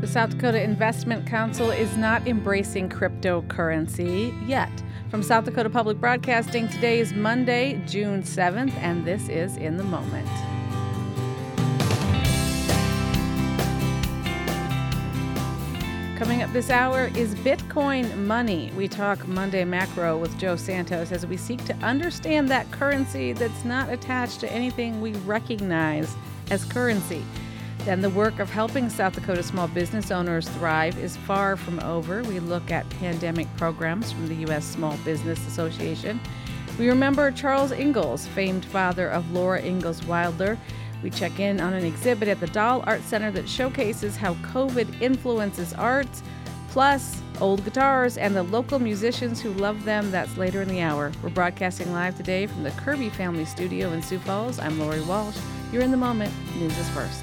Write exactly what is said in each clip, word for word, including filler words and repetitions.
The South Dakota Investment Council is not embracing cryptocurrency yet. From South Dakota Public Broadcasting, today is Monday, June seventh, and this is In the Moment. Coming up this hour is Bitcoin money. We talk Monday macro with Joe Santos as we seek to understand that currency that's not attached to anything we recognize as currency. Then the work of helping South Dakota small business owners thrive is far from over. We look at pandemic programs from the U S Small Business Association. We remember Charles Ingalls, famed father of Laura Ingalls Wilder. We check in on an exhibit at the Dahl Art Center that showcases how COVID influences arts, plus old guitars and the local musicians who love them. That's later in the hour. We're broadcasting live today from the Kirby Family Studio in Sioux Falls. I'm Lori Walsh. You're in the moment. News is first.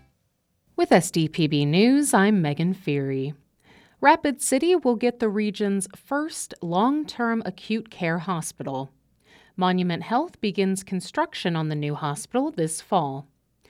With S D P B News, I'm Megan Feary. Rapid City will get the region's first long-term acute care hospital. Monument Health begins construction on the new hospital this fall.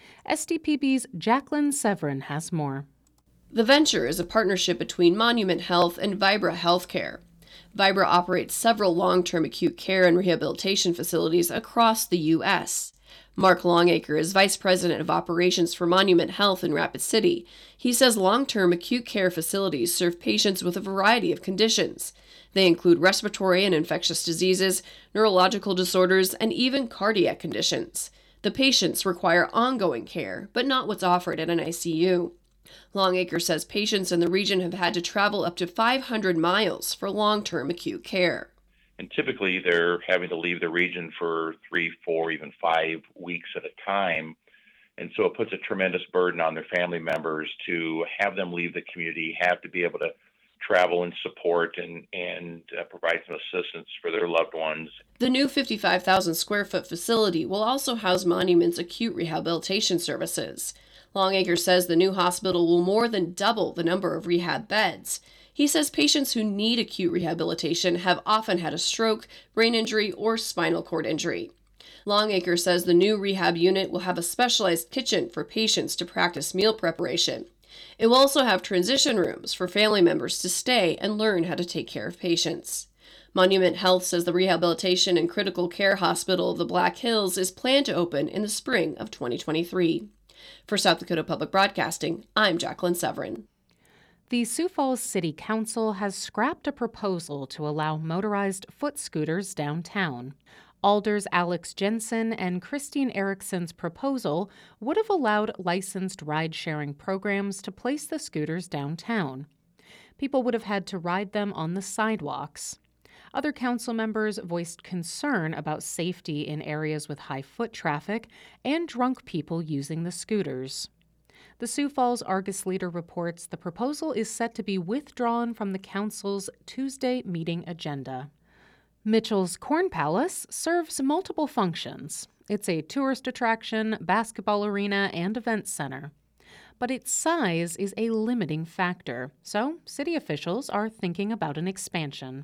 S D P B's Jacqueline Severin has more. The venture is a partnership between Monument Health and Vibra Healthcare. Vibra operates several long-term acute care and rehabilitation facilities across the U S Mark Longacre is Vice President of Operations for Monument Health in Rapid City. He says long-term acute care facilities serve patients with a variety of conditions. They include respiratory and infectious diseases, neurological disorders, and even cardiac conditions. The patients require ongoing care, but not what's offered at an I C U. Longacre says patients in the region have had to travel up to five hundred miles for long-term acute care. And typically they're having to leave the region for three, four, even five weeks at a time. And so it puts a tremendous burden on their family members to have them leave the community, have to be able to travel and support and, and uh, provide some assistance for their loved ones. The new fifty-five thousand square foot facility will also house Monument's acute rehabilitation services. Longacre says the new hospital will more than double the number of rehab beds. He says patients who need acute rehabilitation have often had a stroke, brain injury, or spinal cord injury. Longacre says the new rehab unit will have a specialized kitchen for patients to practice meal preparation. It will also have transition rooms for family members to stay and learn how to take care of patients. Monument Health says the Rehabilitation and Critical Care Hospital of the Black Hills is planned to open in the spring of twenty twenty-three. For South Dakota Public Broadcasting, I'm Jacqueline Severin. The Sioux Falls City Council has scrapped a proposal to allow motorized foot scooters downtown. Alders Alex Jensen and Christine Erickson's proposal would have allowed licensed ride-sharing programs to place the scooters downtown. People would have had to ride them on the sidewalks. Other council members voiced concern about safety in areas with high foot traffic and drunk people using the scooters. The Sioux Falls Argus Leader reports the proposal is set to be withdrawn from the council's Tuesday meeting agenda. Mitchell's Corn Palace serves multiple functions. It's a tourist attraction, basketball arena, and event center. But its size is a limiting factor, so city officials are thinking about an expansion.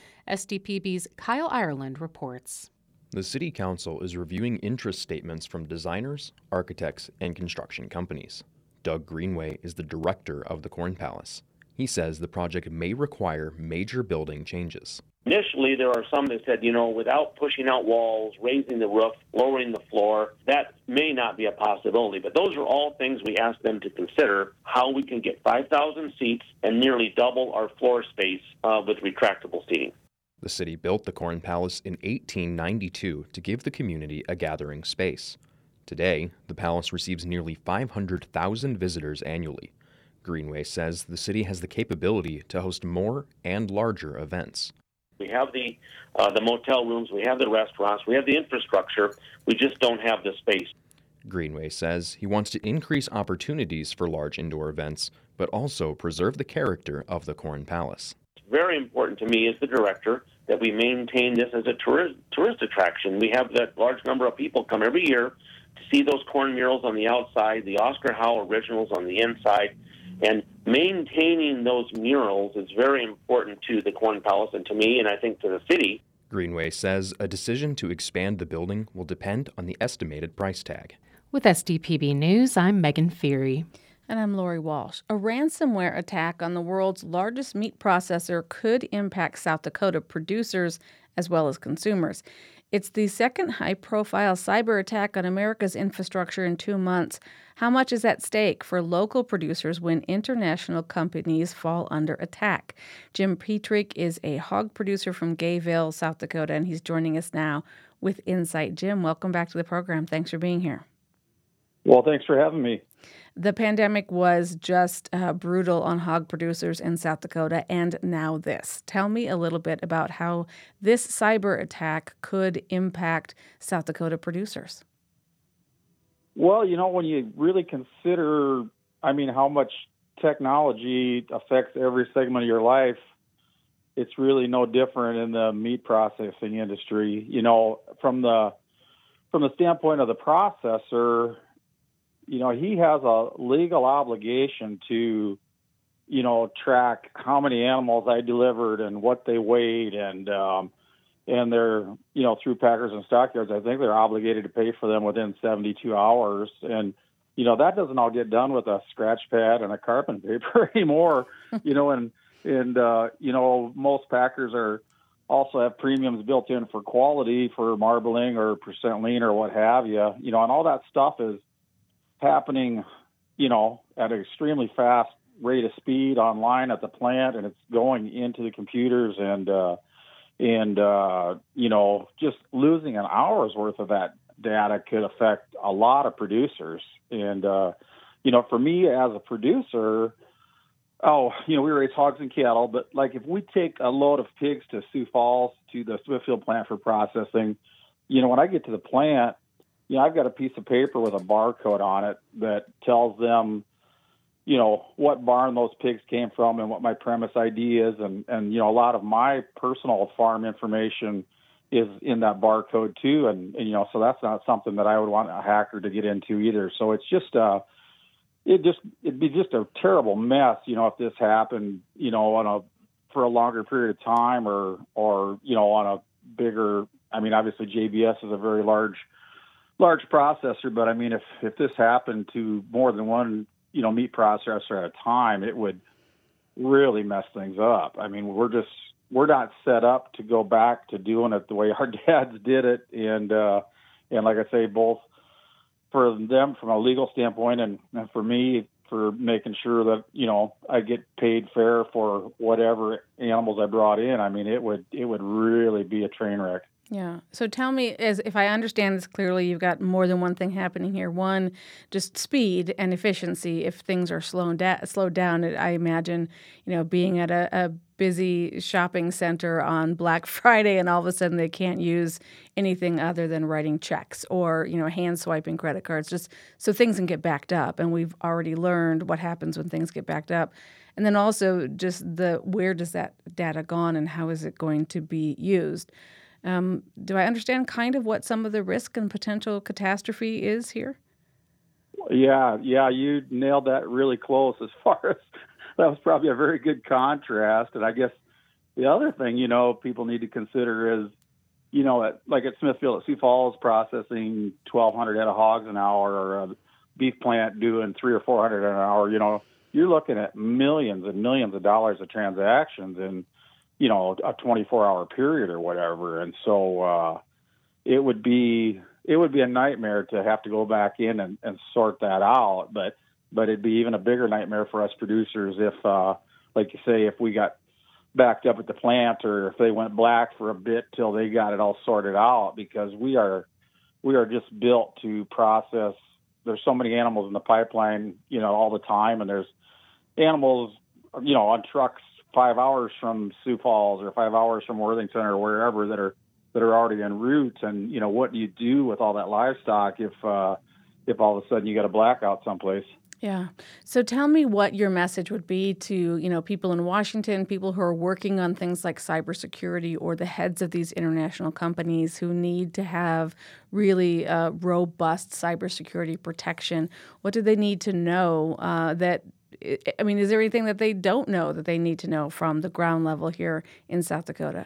S D P B's Kyle Ireland reports. The City Council is reviewing interest statements from designers, architects, and construction companies. Doug Greenway is the director of the Corn Palace. He says the project may require major building changes. Initially, there are some that said, you know, without pushing out walls, raising the roof, lowering the floor, that may not be a possibility. But those are all things we asked them to consider, how we can get five thousand seats and nearly double our floor space uh, with retractable seating. The city built the Corn Palace in eighteen ninety-two to give the community a gathering space. Today, the palace receives nearly five hundred thousand visitors annually. Greenway says the city has the capability to host more and larger events. We have the uh, the motel rooms, we have the restaurants, we have the infrastructure, we just don't have the space. Greenway says he wants to increase opportunities for large indoor events, but also preserve the character of the Corn Palace. It's very important to me as the director that we maintain this as a tourist, tourist attraction. We have that large number of people come every year to see those corn murals on the outside, the Oscar Howe originals on the inside, and maintaining those murals is very important to the Corn Palace and to me, and I think to the city. Greenway says a decision to expand the building will depend on the estimated price tag. With S D P B News, I'm Megan Feary. And I'm Lori Walsh. A ransomware attack on the world's largest meat processor could impact South Dakota producers as well as consumers. It's the second high-profile cyber attack on America's infrastructure in two months. How much is at stake for local producers when international companies fall under attack? Jim Petrick is a hog producer from Gayville, South Dakota, and he's joining us now with Insight. Jim, welcome back to the program. Thanks for being here. Well, thanks for having me. The pandemic was just uh, brutal on hog producers in South Dakota, and now this. Tell me a little bit about how this cyber attack could impact South Dakota producers. Well, you know, when you really consider, I mean, how much technology affects every segment of your life, it's really no different in the meat processing industry. You know, from the from the standpoint of the processor, you know, he has a legal obligation to, you know, track how many animals I delivered and what they weighed, and um, and they're, you know, through packers and stockyards, I think they're obligated to pay for them within seventy-two hours. And, you know, that doesn't all get done with a scratch pad and a carbon paper anymore, you know, and, and uh, you know, most packers are also have premiums built in for quality, for marbling or percent lean or what have you, you know, and all that stuff is happening, you know, at an extremely fast rate of speed online at the plant, and it's going into the computers, and uh, and uh, you know, just losing an hour's worth of that data could affect a lot of producers. And uh, you know, for me as a producer, oh, you know, we raise hogs and cattle, but like if we take a load of pigs to Sioux Falls to the Smithfield plant for processing, you know, when I get to the plant, you know, I've got a piece of paper with a barcode on it that tells them, you know, what barn those pigs came from and what my premise I D is. And, and, you know, a lot of my personal farm information is in that barcode too. And, and, you know, so that's not something that I would want a hacker to get into either. So it's just, uh, it just, it'd be just a terrible mess, you know, if this happened, you know, on a, for a longer period of time, or, or, you know, on a bigger, I mean, obviously J B S is a very large large processor, but I mean, if, if this happened to more than one, you know, meat processor at a time, it would really mess things up. I mean, we're just, we're not set up to go back to doing it the way our dads did it. And, uh, and like I say, both for them from a legal standpoint, and, and for me, for making sure that, you know, I get paid fair for whatever animals I brought in. I mean, it would, it would really be a train wreck. Yeah. So tell me, as if I understand this clearly, you've got more than one thing happening here. One, just speed and efficiency. If things are slowed down, slowed down, I imagine, you know, being at a, a busy shopping center on Black Friday, and all of a sudden they can't use anything other than writing checks or, you know, hand swiping credit cards, just so things can get backed up. And we've already learned what happens when things get backed up. And then also just the where does that data gone and how is it going to be used? Um, do I understand kind of what some of the risk and potential catastrophe is here? Yeah, yeah, you nailed that really close. As far as that was probably a very good contrast. And I guess the other thing, you know, people need to consider is, you know, at, like at Smithfield at Sioux Falls processing twelve hundred head of hogs an hour, or a beef plant doing three or four hundred an hour, you know, you're looking at millions and millions of dollars of transactions in, you know, a twenty-four hour period or whatever. And so uh, it would be it would be a nightmare to have to go back in and, and sort that out. But but it'd be even a bigger nightmare for us producers if, uh, like you say, if we got backed up at the plant, or if they went black for a bit till they got it all sorted out, because we are we are just built to process. There's so many animals in the pipeline, you know, all the time, and there's animals, you know, on trucks five hours from Sioux Falls or five hours from Worthington or wherever that are that are already en route. And, you know, what do you do with all that livestock if uh, if all of a sudden you got a blackout someplace? Yeah. So tell me what your message would be to, you know, people in Washington, people who are working on things like cybersecurity, or the heads of these international companies who need to have really uh, robust cybersecurity protection. What do they need to know uh, that, I mean, is there anything that they don't know that they need to know from the ground level here in South Dakota?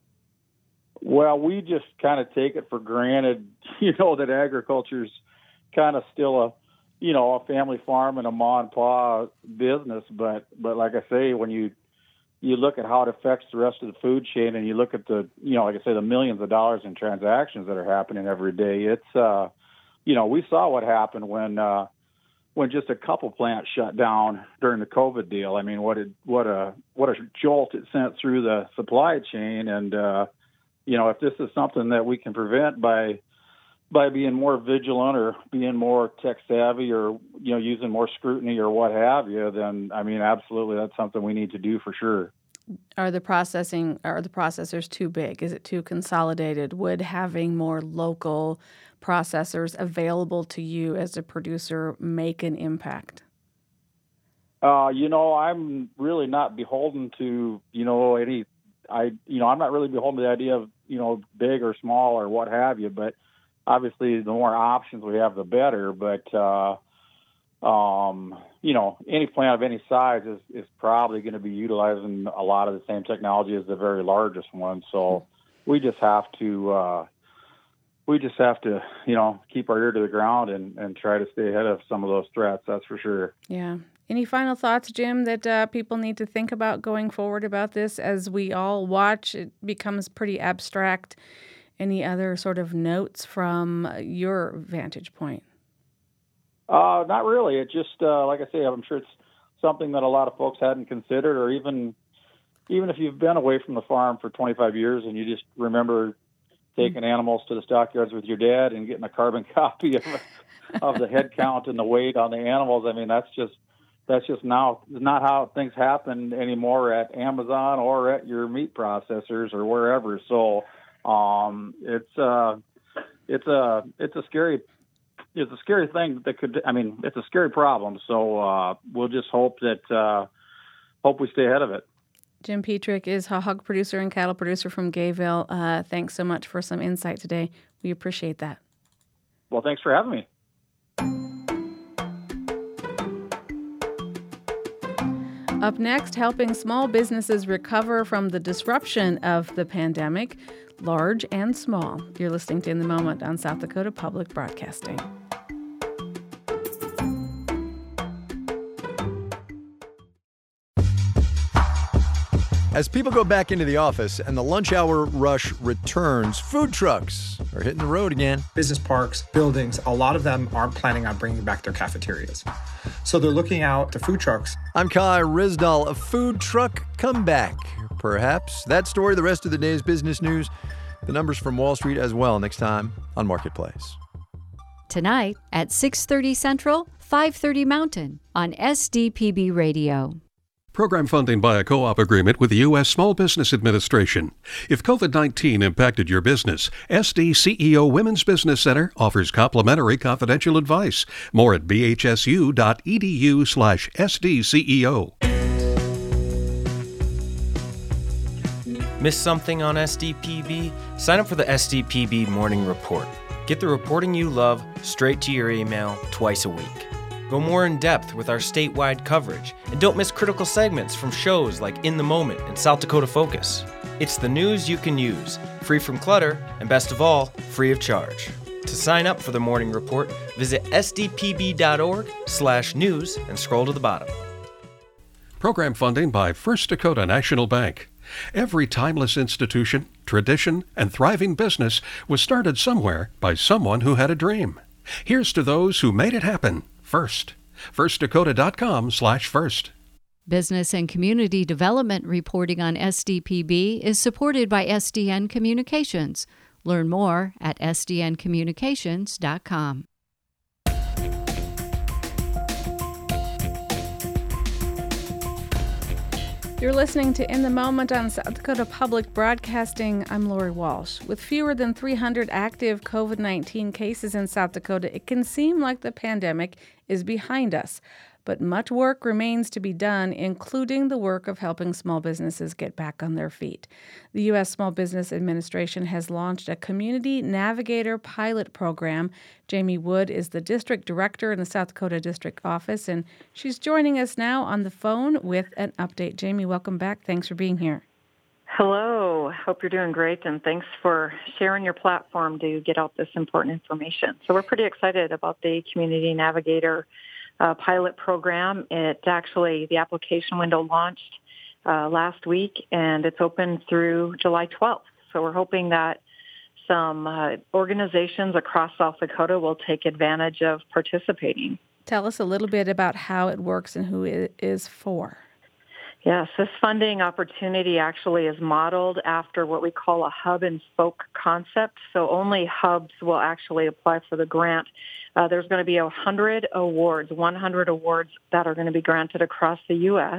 Well, we just kind of take it for granted, you know, that agriculture's kind of still a you know, a family farm and a ma and pa business. But, but like I say, when you, you look at how it affects the rest of the food chain and you look at the, you know, like I say, the millions of dollars in transactions that are happening every day, it's, uh, you know, we saw what happened when, uh, when just a couple plants shut down during the COVID deal. I mean, what it, what a, what a jolt it sent through the supply chain. And, uh, you know, if this is something that we can prevent by, by being more vigilant or being more tech savvy or, you know, using more scrutiny or what have you, then, I mean, absolutely, that's something we need to do for sure. Are the processing, are the processors too big? Is it too consolidated? Would having more local processors available to you as a producer make an impact? Uh, you know, I'm really not beholden to, you know, any, I, you know, I'm not really beholden to the idea of, you know, big or small or what have you, but obviously the more options we have, the better. But, uh, um, you know, any plant of any size is, is probably going to be utilizing a lot of the same technology as the very largest one. So we just have to, uh, we just have to, you know, keep our ear to the ground and, and try to stay ahead of some of those threats. That's for sure. Yeah. Any final thoughts, Jim, that uh, people need to think about going forward about this as we all watch? It becomes pretty abstract. Any other sort of notes from your vantage point? Uh, not really. It just, uh, like I say, I'm sure it's something that a lot of folks hadn't considered, or even, even if you've been away from the farm for twenty-five years and you just remember taking animals to the stockyards with your dad and getting a carbon copy of, of the head count and the weight on the animals. I mean, that's just, that's just now not how things happen anymore at Amazon or at your meat processors or wherever. So, um, it's, uh, it's a, it's a scary, it's a scary thing that could, I mean, it's a scary problem. So, uh, we'll just hope that, uh, hope we stay ahead of it. Jim Petrick is a hog producer and cattle producer from Gayville. Uh, thanks so much for some insight today. We appreciate that. Well, thanks for having me. Up next, helping small businesses recover from the disruption of the pandemic, large and small. You're listening to In the Moment on South Dakota Public Broadcasting. As people go back into the office and the lunch hour rush returns, food trucks are hitting the road again. Business parks, buildings, a lot of them aren't planning on bringing back their cafeterias. So they're looking out to food trucks. I'm Kai Rizdal. A food truck comeback, perhaps. That story, the rest of the day's business news, the numbers from Wall Street as well next time on Marketplace. Tonight at six thirty Central, five thirty Mountain on S D P B Radio. Program funding by a co-op agreement with the U S Small Business Administration. If covid nineteen impacted your business, S D C E O Women's Business Center offers complimentary confidential advice. More at b h s u dot e d u slash S D C E O. Miss something on S D P B? Sign up for the S D P B Morning Report. Get the reporting you love straight to your email twice a week. Go more in depth with our statewide coverage, and don't miss critical segments from shows like In the Moment and South Dakota Focus. It's the news you can use, free from clutter, and best of all, free of charge. To sign up for the Morning Report, visit s d p b dot org slash news and scroll to the bottom. Program funding by First Dakota National Bank. Every timeless institution, tradition, and thriving business was started somewhere by someone who had a dream. Here's to those who made it happen. First. first dakota dot com slash first. Business and Community Development reporting on S D P B is supported by S D N Communications. Learn more at s d n communications dot com. You're listening to In the Moment on South Dakota Public Broadcasting. I'm Lori Walsh. With fewer than three hundred active covid nineteen cases in South Dakota, it can seem like the pandemic is behind us. But much work remains to be done, including the work of helping small businesses get back on their feet. The U S Small Business Administration has launched a Community Navigator pilot program. Jamie Wood is the district director in the South Dakota District Office, and she's joining us now on the phone with an update. Jamie, welcome back. Thanks for being here. Hello. Hope you're doing great, and thanks for sharing your platform to get out this important information. So we're pretty excited about the Community Navigator uh, pilot program. It actually, the application window launched uh, last week, and it's open through July twelfth. So we're hoping that some uh, organizations across South Dakota will take advantage of participating. Tell us a little bit about how it works and who it is for. Yes, this funding opportunity actually is modeled after what we call a hub and spoke concept. So only hubs will actually apply for the grant. Uh, there's going to be one hundred awards, one hundred awards that are going to be granted across the U S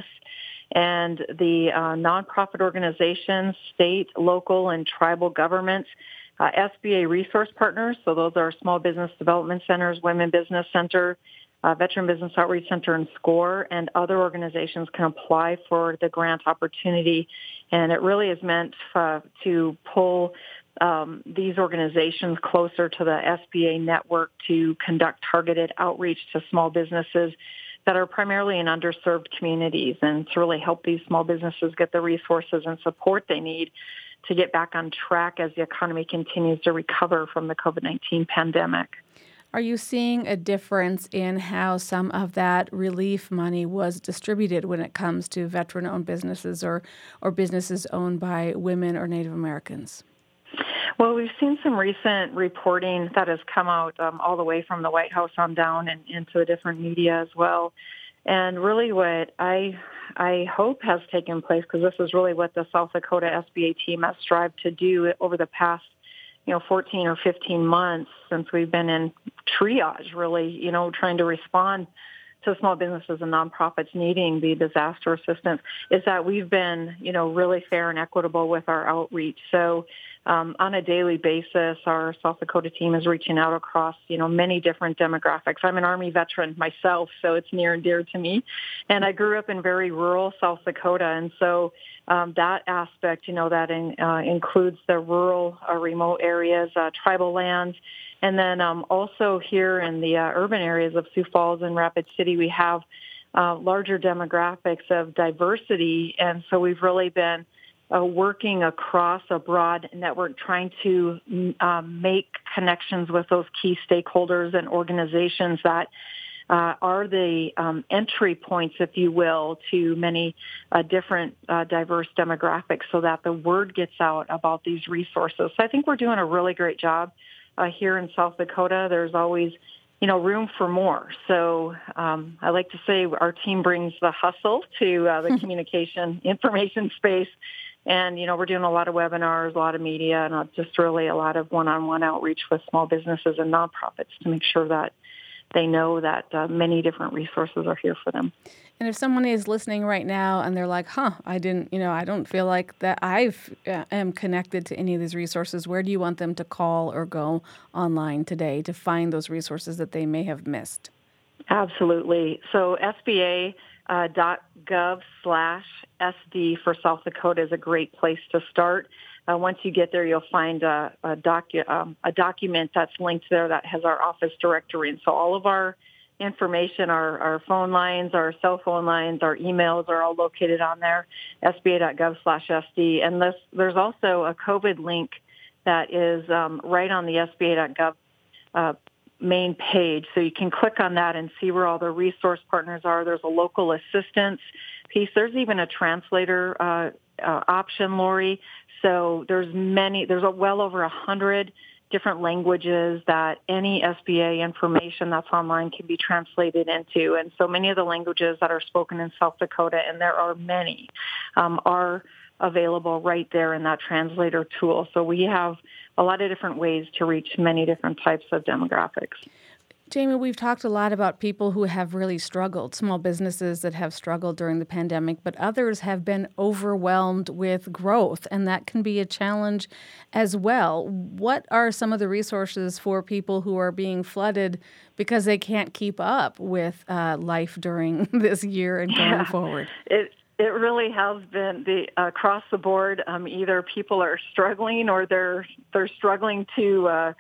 And the uh, nonprofit organizations, state, local, and tribal governments, uh, S B A resource partners, so those are Small Business Development Centers, Women Business Center, Uh, Veteran Business Outreach Center, and SCORE, and other organizations can apply for the grant opportunity. And it really is meant uh, to pull um, these organizations closer to the S B A network to conduct targeted outreach to small businesses that are primarily in underserved communities, and to really help these small businesses get the resources and support they need to get back on track as the economy continues to recover from the COVID nineteen pandemic. Are you seeing a difference in how some of that relief money was distributed when it comes to veteran-owned businesses or, or businesses owned by women or Native Americans? Well, we've seen some recent reporting that has come out um, all the way from the White House on down and into the different media as well. And really what I I hope has taken place, because this is really what the South Dakota S B A team has strived to do over the past you know, fourteen or fifteen months since we've been in triage, really, you know, trying to respond to small businesses and nonprofits needing the disaster assistance, is that we've been, you know, really fair and equitable with our outreach. So um, on a daily basis, our South Dakota team is reaching out across, you know, many different demographics. I'm an Army veteran myself, so it's near and dear to me. And I grew up in very rural South Dakota. And so um, that aspect, you know, that in, uh, includes the rural, uh, remote areas, uh, tribal lands. And then um, also here in the uh, urban areas of Sioux Falls and Rapid City, we have uh, larger demographics of diversity. And so we've really been uh, working across a broad network, trying to um, make connections with those key stakeholders and organizations that uh, are the um, entry points, if you will, to many uh, different uh, diverse demographics, so that the word gets out about these resources. So I think we're doing a really great job Uh, here in South Dakota. There's always, you know, room for more. So um, I like to say our team brings the hustle to uh, the communication information space. And, you know, we're doing a lot of webinars, a lot of media, and uh, just really a lot of one-on-one outreach with small businesses and nonprofits to make sure that they know that uh, many different resources are here for them. And if someone is listening right now and they're like, huh, I didn't, you know, I don't feel like that I've uh, am connected to any of these resources, where do you want them to call or go online today to find those resources that they may have missed? Absolutely. So S B A dot gov slash S D for South Dakota is a great place to start. Uh, once you get there, you'll find a, a, docu- um, a document that's linked there that has our office directory. And so all of our information, our, our phone lines, our cell phone lines, our emails are all located on there, S B A dot gov slash S D. And this, there's also a COVID link that is um, right on the S B A dot gov uh, main page. So you can click on that and see where all the resource partners are. There's a local assistance piece. There's even a translator uh, uh, option, Lori. So there's many, there's a well over a hundred different languages that any S B A information that's online can be translated into. And so many of the languages that are spoken in South Dakota, and there are many, um, are available right there in that translator tool. So we have a lot of different ways to reach many different types of demographics. Jamie, we've talked a lot about people who have really struggled, small businesses that have struggled during the pandemic, but others have been overwhelmed with growth, and that can be a challenge as well. What are some of the resources for people who are being flooded because they can't keep up with uh, life during this year and going yeah, forward? It It really has been the uh, across the board. Um, either people are struggling or they're they're struggling to uh,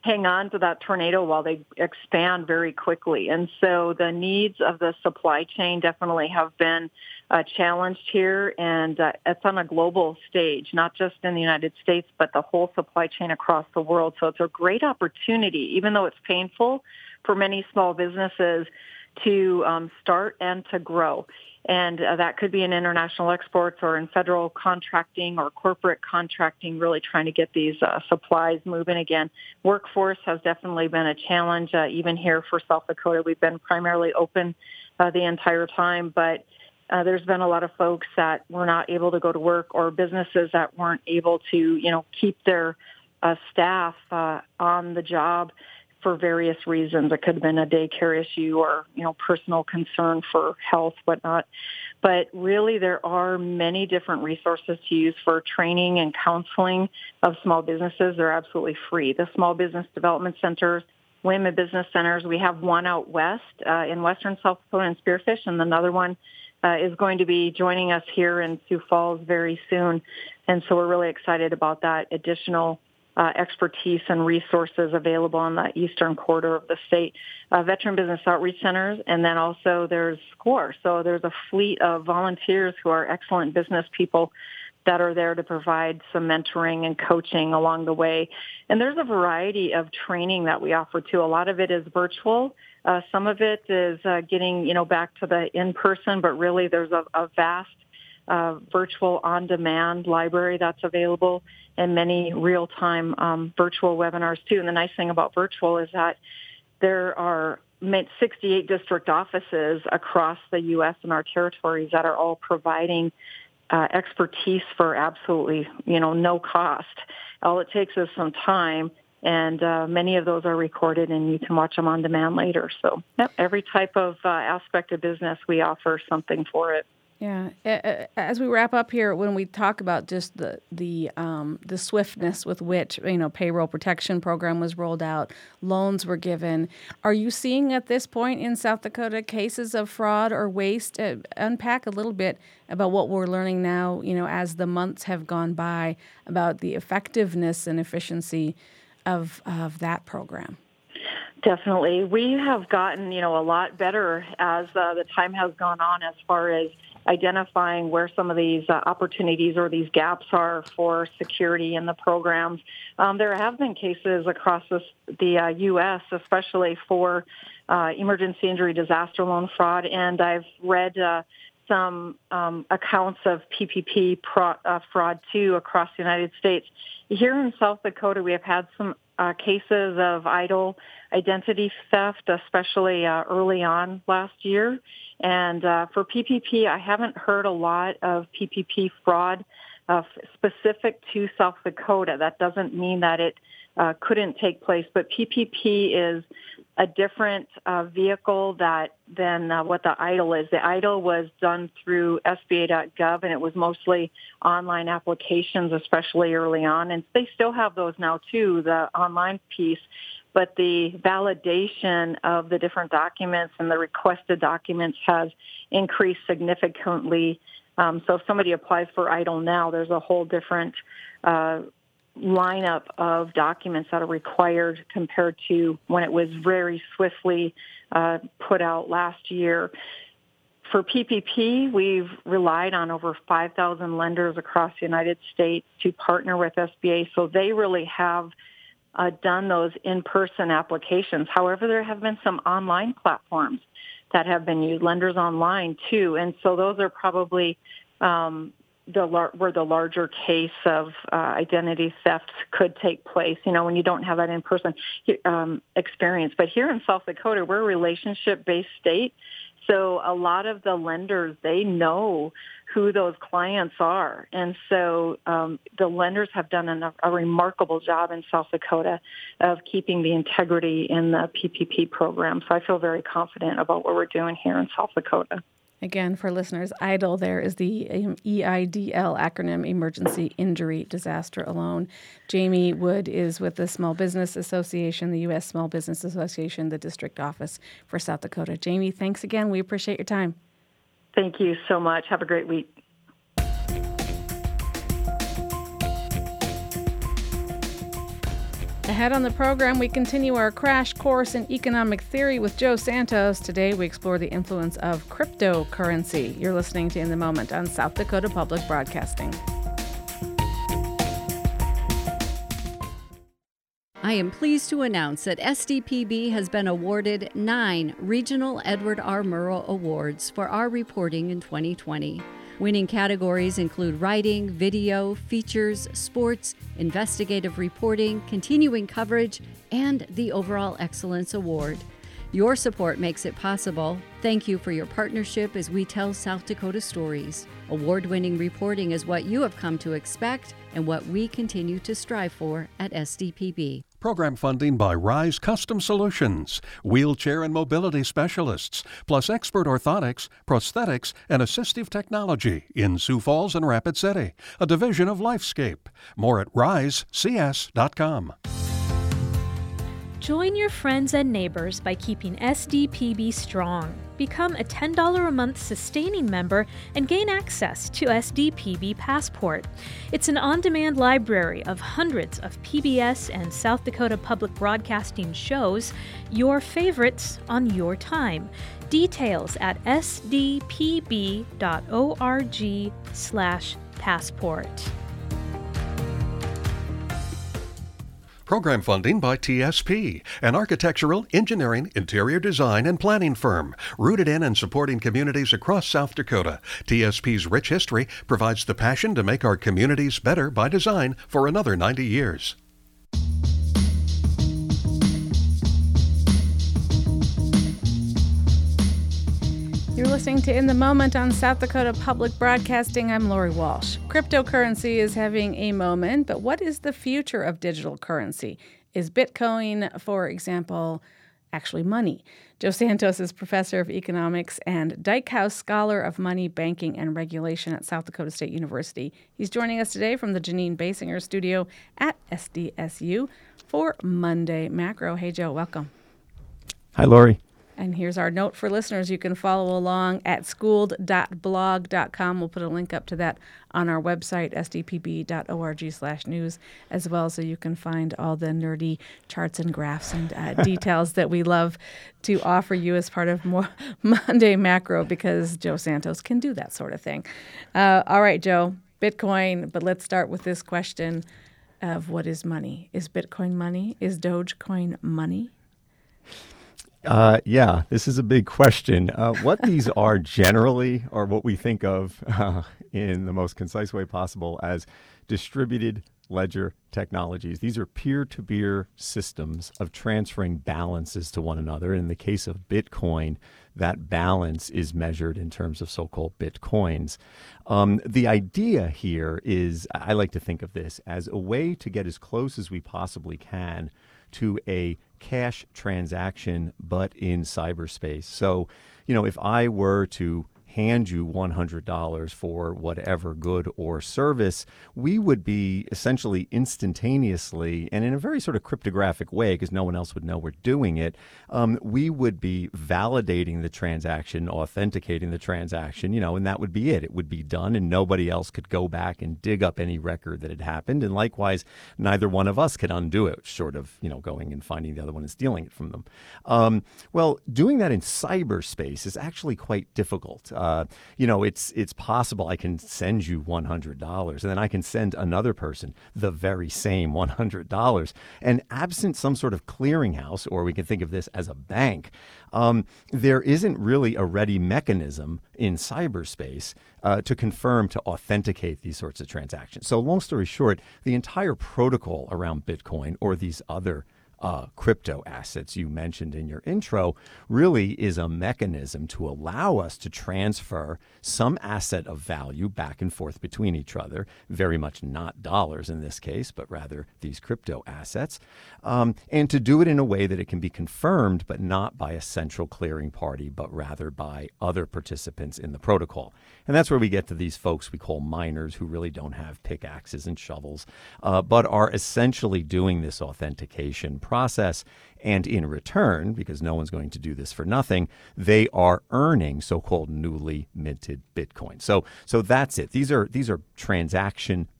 hang on to that tornado while they expand very quickly. And so the needs of the supply chain definitely have been uh, challenged here, and uh, it's on a global stage, not just in the United States, but the whole supply chain across the world. So it's a great opportunity, even though it's painful for many small businesses to um, start and to grow. And uh, that could be in international exports or in federal contracting or corporate contracting, really trying to get these uh, supplies moving again. Workforce has definitely been a challenge, uh, even here for South Dakota. We've been primarily open uh, the entire time, but uh, there's been a lot of folks that were not able to go to work, or businesses that weren't able to, you know, keep their uh, staff uh, on the job for various reasons. It could have been a daycare issue or, you know, personal concern for health, whatnot. But really, there are many different resources to use for training and counseling of small businesses. They're absolutely free. The Small Business Development Centers, Women Business Centers, we have one out west uh, in western South Dakota in Spearfish, and another one uh, is going to be joining us here in Sioux Falls very soon. And so we're really excited about that additional Uh, expertise and resources available on the eastern quarter of the state. Uh, Veteran Business Outreach Centers, and then also there's SCORE. So there's a fleet of volunteers who are excellent business people that are there to provide some mentoring and coaching along the way. And there's a variety of training that we offer too. A lot of it is virtual. Uh, some of it is uh, getting, you know, back to the in-person, but really there's a, a vast uh, virtual on-demand library that's available, and many real-time um, virtual webinars, too. And the nice thing about virtual is that there are sixty-eight district offices across the U S and our territories that are all providing uh, expertise for absolutely, you know, no cost. All it takes is some time, and uh, many of those are recorded, and you can watch them on demand later. So yep, every type of uh, aspect of business, we offer something for it. Yeah. As we wrap up here, when we talk about just the the um, the swiftness with which, you know, payroll protection program was rolled out, loans were given, are you seeing at this point in South Dakota cases of fraud or waste? Uh, unpack a little bit about what we're learning now, you know, as the months have gone by, about the effectiveness and efficiency of of that program. Definitely. We have gotten, you know, a lot better as uh, the time has gone on as far as identifying where some of these uh, opportunities or these gaps are for security in the programs. Um, there have been cases across this, the uh, U S, especially for uh, emergency injury disaster loan fraud, and I've read uh, some um, accounts of P P P pro- uh, fraud, too, across the United States. Here in South Dakota, we have had some uh, cases of idle identity theft, especially uh, early on last year. And uh, for P P P, I haven't heard a lot of P P P fraud uh, specific to South Dakota. That doesn't mean that it uh, couldn't take place, but P P P is a different uh, vehicle that than uh, what the E I D L is. The E I D L was done through S B A dot gov, and it was mostly online applications, especially early on. And they still have those now, too, the online piece. But the validation of the different documents and the requested documents has increased significantly. Um, so if somebody applies for E I D L now, there's a whole different uh, lineup of documents that are required compared to when it was very swiftly uh, put out last year. For P P P, we've relied on over five thousand lenders across the United States to partner with S B A, so they really have Uh, done those in-person applications. However, there have been some online platforms that have been used, lenders online too, and so those are probably um, the lar- where the larger case of uh, identity theft could take place. You know, when you don't have that in-person um, experience. But here in South Dakota, we're a relationship-based state, so a lot of the lenders, they know who those clients are. And so um, the lenders have done an, a remarkable job in South Dakota of keeping the integrity in the P P P program. So I feel very confident about what we're doing here in South Dakota. Again, for listeners, E I D L there is the E I D L acronym, Emergency Injury Disaster Loan. Jamie Wood is with the Small Business Association, the U S Small Business Association, the district office for South Dakota. Jamie, thanks again. We appreciate your time. Thank you so much. Have a great week. The Ahead on the program, we continue our crash course in economic theory with Joe Santos. Today, we explore the influence of cryptocurrency. You're listening to In the Moment on South Dakota Public Broadcasting. I am pleased to announce that S D P B has been awarded nine Regional Edward R. Murrow Awards for our reporting in twenty twenty. Winning categories include writing, video, features, sports, investigative reporting, continuing coverage, and the Overall Excellence Award. Your support makes it possible. Thank you for your partnership as we tell South Dakota stories. Award-winning reporting is what you have come to expect and what we continue to strive for at S D P B. Program funding by Rise Custom Solutions, wheelchair and mobility specialists, plus expert orthotics, prosthetics, and assistive technology in Sioux Falls and Rapid City, a division of Lifescape. More at rise c s dot com. Join your friends and neighbors by keeping S D P B strong. Become a ten dollars a month sustaining member and gain access to S D P B Passport. It's an on-demand library of hundreds of P B S and South Dakota Public Broadcasting shows, your favorites on your time. Details at s d p b dot org slash passport. Program funding by T S P, an architectural, engineering, interior design, and planning firm rooted in and supporting communities across South Dakota. T S P's rich history provides the passion to make our communities better by design for another ninety years. You're listening to In the Moment on South Dakota Public Broadcasting. I'm Lori Walsh. Cryptocurrency is having a moment, but what is the future of digital currency? Is Bitcoin, for example, actually money? Joe Santos is professor of economics and Dykhouse Scholar of Money, Banking, and Regulation at South Dakota State University. He's joining us today from the Janine Basinger studio at S D S U for Monday Macro. Hey, Joe, welcome. Hi, Lori. And here's our note for listeners. You can follow along at schooled dot blog dot com. We'll put a link up to that on our website, s d p b dot org slash news, as well, so you can find all the nerdy charts and graphs and uh, details that we love to offer you as part of more Monday Macro, because Joe Santos can do that sort of thing. Uh, all right, Joe, Bitcoin, but let's start with this question of what is money? Is Bitcoin money? Is Dogecoin money? Uh, yeah, this is a big question. Uh, what these are generally are what we think of uh, in the most concise way possible as distributed ledger technologies. These are peer-to-peer systems of transferring balances to one another. In the case of Bitcoin, that balance is measured in terms of so-called Bitcoins. Um, the idea here is, I like to think of this as a way to get as close as we possibly can to a cash transaction, but in cyberspace. So, you know, if I were to hand you one hundred dollars for whatever good or service, we would be essentially instantaneously, and in a very sort of cryptographic way, because no one else would know we're doing it, um, we would be validating the transaction, authenticating the transaction, you know, and that would be it. It would be done, and nobody else could go back and dig up any record that had happened. And likewise, neither one of us could undo it, short of, you know, going and finding the other one and stealing it from them. Um, well, doing that in cyberspace is actually quite difficult. Uh, Uh, you know, it's it's possible I can send you one hundred dollars and then I can send another person the very same one hundred dollars. And absent some sort of clearinghouse, or we can think of this as a bank, um, there isn't really a ready mechanism in cyberspace uh, to confirm, to authenticate these sorts of transactions. So long story short, the entire protocol around Bitcoin or these other Uh, crypto assets you mentioned in your intro really is a mechanism to allow us to transfer some asset of value back and forth between each other, very much not dollars in this case, but rather these crypto assets, um, and to do it in a way that it can be confirmed, but not by a central clearing party, but rather by other participants in the protocol. And that's where we get to these folks we call miners, who really don't have pickaxes and shovels, uh, but are essentially doing this authentication process. And in return, because no one's going to do this for nothing, they are earning so-called newly minted Bitcoin. So, so that's it. These are these are transaction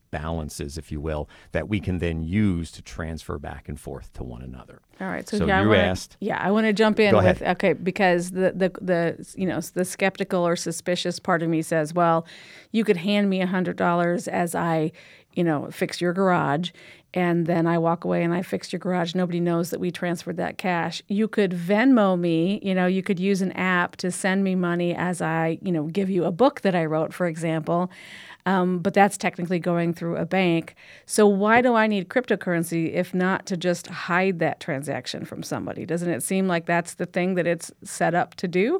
balances, if you will, that we can then use to transfer back and forth to one another. All right. So, so yeah, you I wanna, asked. Yeah, I want to jump in Go with ahead. okay, because the, the the you know the skeptical or suspicious part of me says, well, you could hand me a hundred dollars as I, you know, fix your garage, and then I walk away and I fix your garage. Nobody knows that we transferred that cash. You could Venmo me. You know, you could use an app to send me money as I, you know, give you a book that I wrote, for example. Um, but that's technically going through a bank. So why do I need cryptocurrency if not to just hide that transaction from somebody? Doesn't it seem like that's the thing that it's set up to do?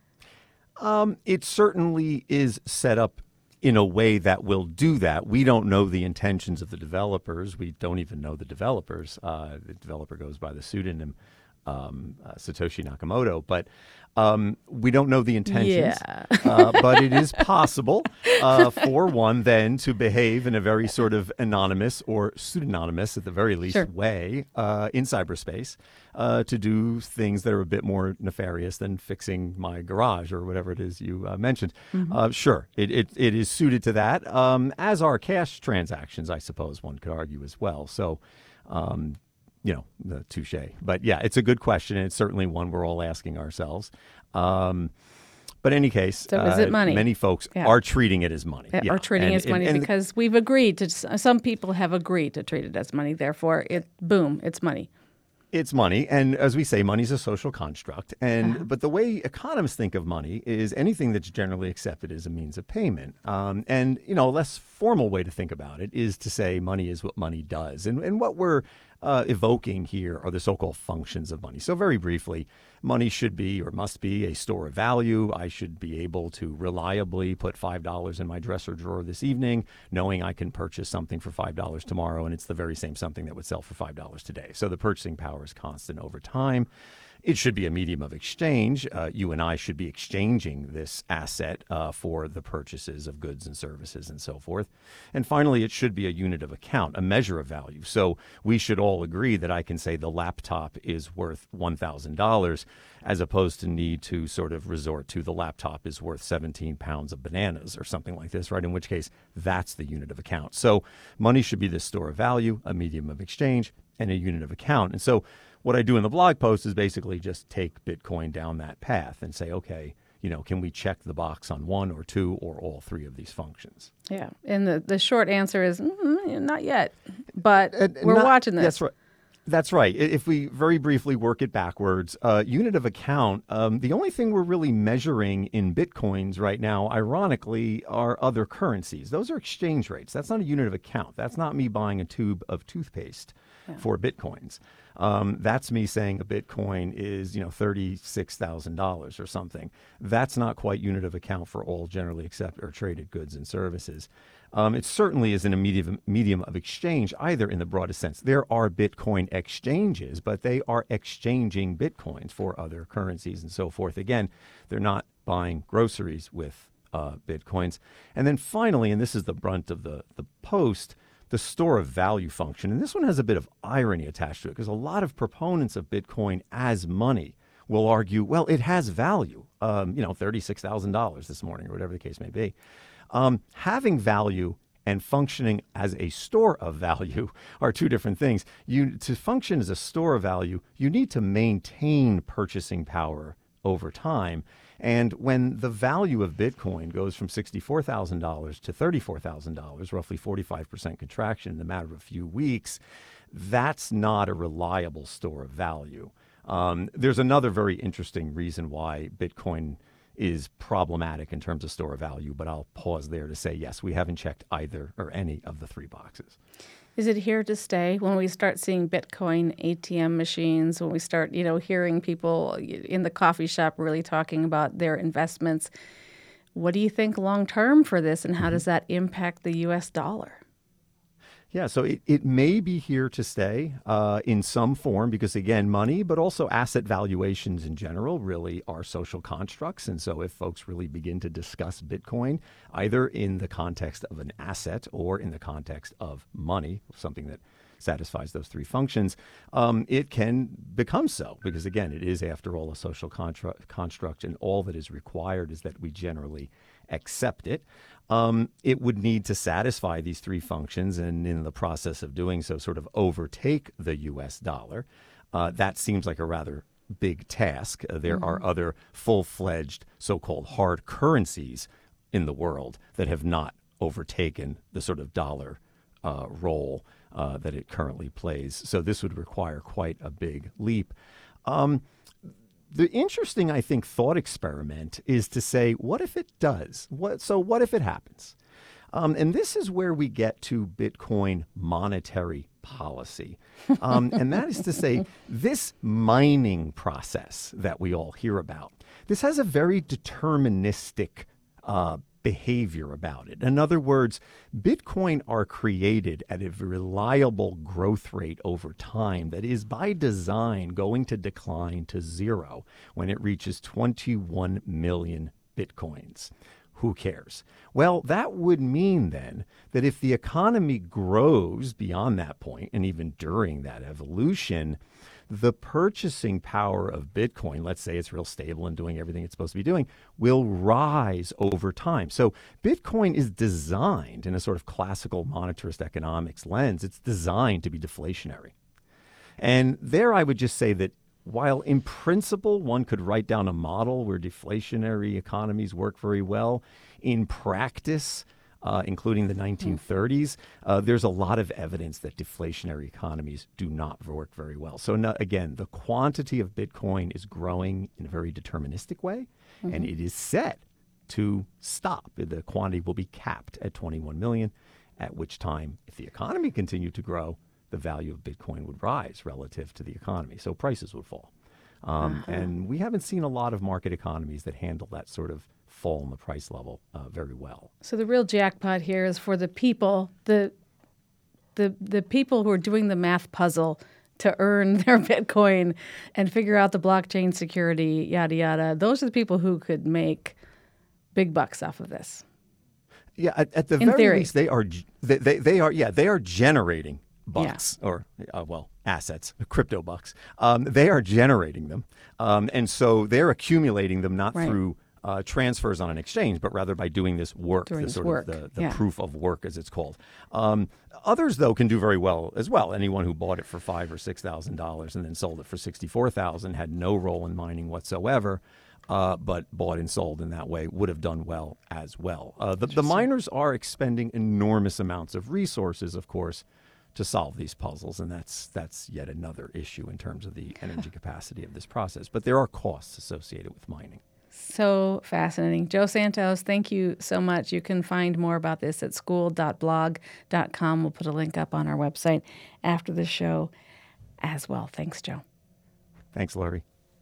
Um, it certainly is set up in a way that will do that. We don't know the intentions of the developers. We don't even know the developers. Uh, the developer goes by the pseudonym um, uh, Satoshi Nakamoto, but um, we don't know the intentions. Yeah. uh, but it is possible uh, for one then to behave in a very sort of anonymous or pseudonymous, at the very least, Sure. way uh, in cyberspace uh, to do things that are a bit more nefarious than fixing my garage or whatever it is you uh, mentioned. Mhm. Uh, sure, it, it, it is suited to that, um, as are cash transactions, I suppose one could argue as well. So, um, you know, the touche. But yeah, it's a good question, and it's certainly one we're all asking ourselves. Um, but in any case, So is it uh, money? many folks Yeah. are treating it as money. Are Yeah. treating And- it as money and- and because we've agreed to. Some people have agreed to treat it as money. Therefore, it boom, it's money. It's money, and as we say, money's a social construct. And Uh-huh. but the way economists think of money is anything that's generally accepted as a means of payment. Um, and you know, a less formal way to think about it is to say money is what money does. And and what we're uh, evoking here are the so-called functions of money. So very briefly, money should be or must be a store of value. I should be able to reliably put five dollars in my dresser drawer this evening, knowing I can purchase something for five dollars tomorrow, and it's the very same something that would sell for five dollars today. So the purchasing power is constant over time. It should be a medium of exchange. Uh, you and I should be exchanging this asset uh, for the purchases of goods and services and so forth. And finally, it should be a unit of account, a measure of value. So we should all agree that I can say the laptop is worth one thousand dollars as opposed to need to sort of resort to the laptop is worth seventeen pounds of bananas or something like this, right? In which case, that's the unit of account. So money should be this store of value, a medium of exchange, and a unit of account. And so what I do in the blog post is basically just take Bitcoin down that path and say, okay, you know, can we check the box on one or two or all three of these functions? Yeah, and the, the short answer is mm, not yet, but Uh, we're not- watching this. That's right. That's right. I- If we very briefly work it backwards, uh, unit of account, um, the only thing we're really measuring in Bitcoins right now, ironically, are other currencies. Those are exchange rates. That's not a unit of account. That's not me buying a tube of toothpaste Yeah. for Bitcoins. Um, that's me saying a Bitcoin is, you know, thirty-six thousand dollars or something. That's not quite unit of account for all generally accepted or traded goods and services. Um, it certainly isn't a medium, medium of exchange either in the broadest sense. There are Bitcoin exchanges, but they are exchanging Bitcoins for other currencies and so forth. Again, they're not buying groceries with uh, Bitcoins. And then finally, and this is the brunt of the, the post, the store of value function. And this one has a bit of irony attached to it because a lot of proponents of Bitcoin as money will argue, well, it has value, um, you know, thirty-six thousand dollars this morning or whatever the case may be. Um, having value and functioning as a store of value are two different things. You, to function as a store of value, you need to maintain purchasing power over time. And when the value of Bitcoin goes from sixty-four thousand dollars to thirty-four thousand dollars, roughly forty-five percent contraction in the matter of a few weeks, that's not a reliable store of value. Um, there's another very interesting reason why Bitcoin is problematic in terms of store of value, but I'll pause there to say, yes, we haven't checked either or any of the three boxes. Is it here to stay when we start seeing Bitcoin A T M machines, when we start, you know, hearing people in the coffee shop really talking about their investments? What do you think long term for this, and how does that impact the U S dollar? Yeah, so it, it may be here to stay uh, in some form because, again, money, but also asset valuations in general really are social constructs. And so if folks really begin to discuss Bitcoin, either in the context of an asset or in the context of money, something that satisfies those three functions, um, it can become so. Because again, it is, after all, a social contra- construct, and all that is required is that we generally accept it. Um, it would need to satisfy these three functions, and in the process of doing so, sort of overtake the U S dollar. Uh, that seems like a rather big task. Uh, there mm-hmm. are other full-fledged so-called hard currencies in the world that have not overtaken the sort of dollar uh, role uh, that it currently plays. So this would require quite a big leap. Um, the interesting, I think, thought experiment is to say, what if it does? What, so what if it happens? Um, and this is where we get to Bitcoin monetary policy. Um, and that is to say, this mining process that we all hear about, this has a very deterministic uh, behavior about it. In other words, Bitcoin are created at a reliable growth rate over time that is by design going to decline to zero when it reaches twenty-one million Bitcoins. Who cares? Well, that would mean then that if the economy grows beyond that point, and even during that evolution, the purchasing power of Bitcoin, let's say it's real stable and doing everything it's supposed to be doing, will rise over time. So Bitcoin is designed in a sort of classical monetarist economics lens. It's designed to be deflationary. And there I would just say that while in principle one could write down a model where deflationary economies work very well, in practice, uh, including the nineteen thirties, uh, there's a lot of evidence that deflationary economies do not work very well. So no, again, the quantity of Bitcoin is growing in a very deterministic way, mm-hmm. and it is set to stop. The quantity will be capped at twenty-one million, at which time, if the economy continued to grow, the value of Bitcoin would rise relative to the economy. So prices would fall. Um, uh-huh. And we haven't seen a lot of market economies that handle that sort of fall in the price level uh, very well. So the real jackpot here is for the people, the the the people who are doing the math puzzle to earn their Bitcoin and figure out the blockchain security, yada, yada. Those are the people who could make big bucks off of this. Yeah, at, at the In very theory. least, they are, they, they, they are, yeah, they are generating bucks yeah. or, uh, well, assets, crypto bucks. Um, they are generating them. Um, and so they're accumulating them not right. through uh, transfers on an exchange, but rather by doing this work, Doing the this sort work. of the, the yeah. proof of work, as it's called. Um, others, though, can do very well as well. Anyone who bought it for five or six thousand dollars and then sold it for sixty-four thousand had no role in mining whatsoever. Uh, but bought and sold in that way would have done well as well. Uh, the, the miners are expending enormous amounts of resources, of course, to solve these puzzles, and that's that's yet another issue in terms of the energy capacity of this process. But there are costs associated with mining. So fascinating. Joe Santos, thank you so much. You can find more about this at school dot blog dot com. We'll put a link up on our website after the show as well. Thanks, Joe. Thanks, Laurie.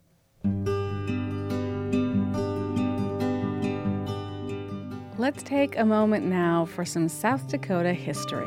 Let's take a moment now for some South Dakota history.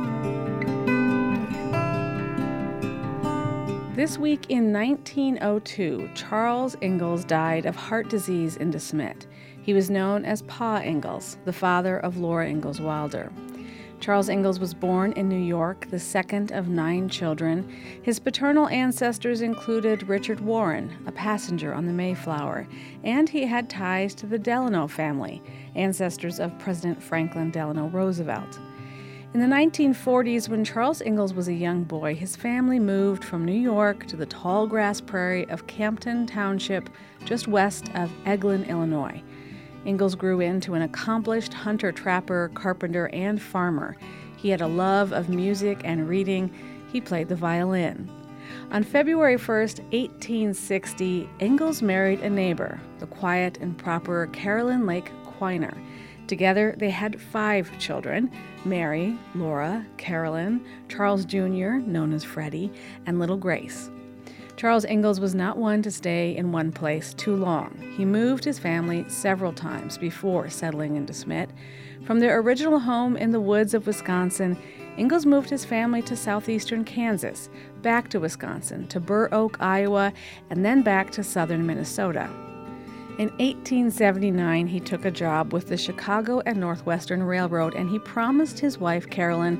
This week in nineteen oh two, Charles Ingalls died of heart disease in DeSmet. He was known as Pa Ingalls, the father of Laura Ingalls Wilder. Charles Ingalls was born in New York, the second of nine children. His paternal ancestors included Richard Warren, a passenger on the Mayflower, and he had ties to the Delano family, ancestors of President Franklin Delano Roosevelt. In the nineteen forties, when Charles Ingalls was a young boy, his family moved from New York to the tall grass prairie of Campton Township, just west of Eglin, Illinois. Ingalls grew into an accomplished hunter-trapper, carpenter, and farmer. He had a love of music and reading. He played the violin. On February first, eighteen sixty, Ingalls married a neighbor, the quiet and proper Carolyn Lake Quiner. Together, they had five children: Mary, Laura, Carolyn, Charles Junior, known as Freddie, and little Grace. Charles Ingalls was not one to stay in one place too long. He moved his family several times before settling in DeSmet. From their original home in the woods of Wisconsin, Ingalls moved his family to southeastern Kansas, back to Wisconsin, to Burr Oak, Iowa, and then back to southern Minnesota. In eighteen seventy-nine, he took a job with the Chicago and Northwestern Railroad, and he promised his wife, Carolyn,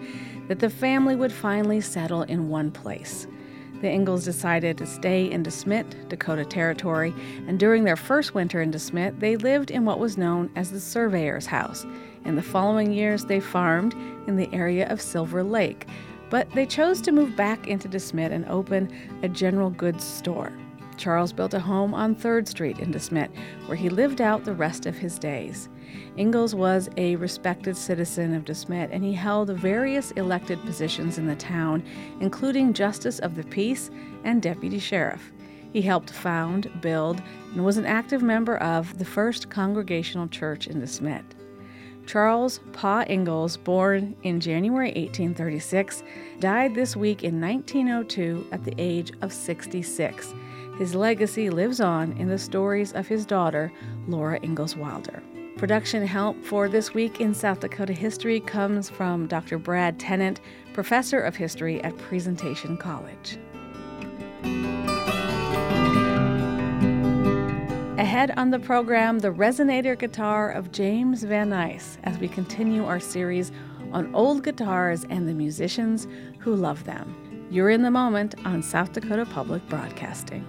that the family would finally settle in one place. The Ingalls decided to stay in DeSmet, Dakota Territory, and during their first winter in DeSmet, they lived in what was known as the Surveyor's House. In the following years, they farmed in the area of Silver Lake, but they chose to move back into DeSmet and open a general goods store. Charles built a home on third Street in DeSmet, where he lived out the rest of his days. Ingalls was a respected citizen of DeSmet, and he held various elected positions in the town, including Justice of the Peace and Deputy Sheriff. He helped found, build, and was an active member of the First Congregational Church in DeSmet. Charles Pa Ingalls, born in January eighteen thirty-six, died this week in nineteen oh two at the age of sixty-six. His legacy lives on in the stories of his daughter, Laura Ingalls Wilder. Production help for This Week in South Dakota History comes from Doctor Brad Tennant, Professor of History at Presentation College. Ahead on the program, the resonator guitar of James Van Nuys, as we continue our series on old guitars and the musicians who love them. You're in the moment on South Dakota Public Broadcasting.